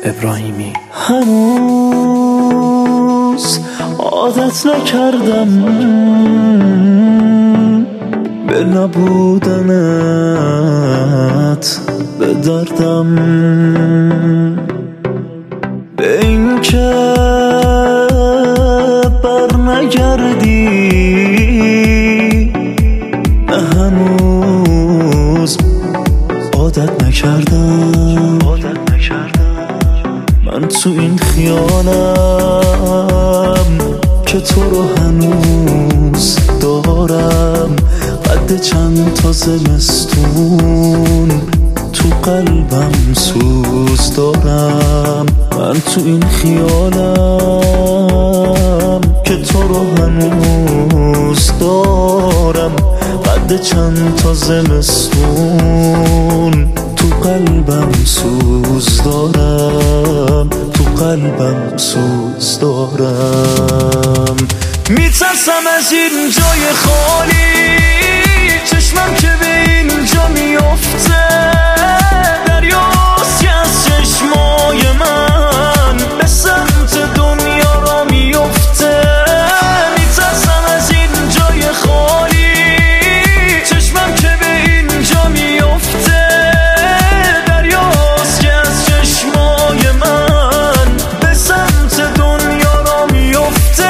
ابراهیمی. هنوز عادت نکردم به نبودنت، به دردم، به این که بر نگردی. نه هنوز عادت نکردم من تو این خیالم که تو رو هنوز دارم. قد چند تا زمستون تو قلبم سوز دارم. من تو این خیالم که تو رو هنوز دارم. قد چند تا زمستون تو قلبم سوز دارم، تو قلبم سوز دارم. میترسم از این جای خالی، چشمم که به اینجا میفته دریاست که از چشمای من به سمت دنیا را میفته. میترسم از این جای خالی، چشمم که به اینجا میفته دریاست که از چشمای من به سمت دنیا را میفته.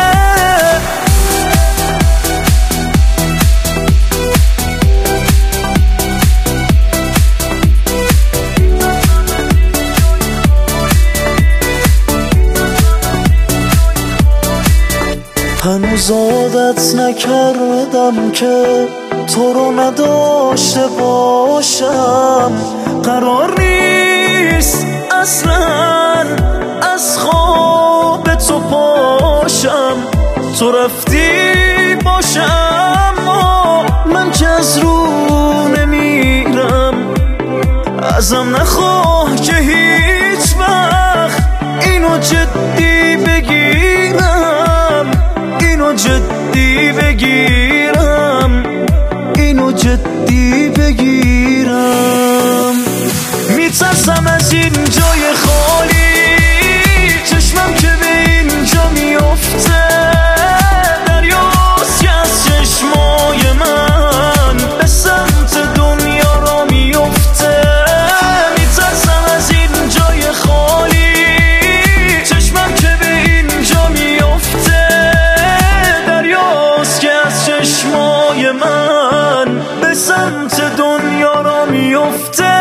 هنوز عادت نکردم که تو رو نداشته باشم. قرار نیست اصلا از خواب تو پاشم. تو رفتی باشم اما من که از رو نمیرم. ازم نخواه که هیچ وقت اینو جدی بگیرم، اینو جدی بگیرم، اینو جدی بگیرم. میترسم از این جای خالی، چشمم که به اینجا میفته دریاست که از چشمای من به سمت دنیا را میفته. میترسم از این جای خالی، چشمم که به اینجا میفته دریاست که از چشمای من به سمت دنیا را میفته.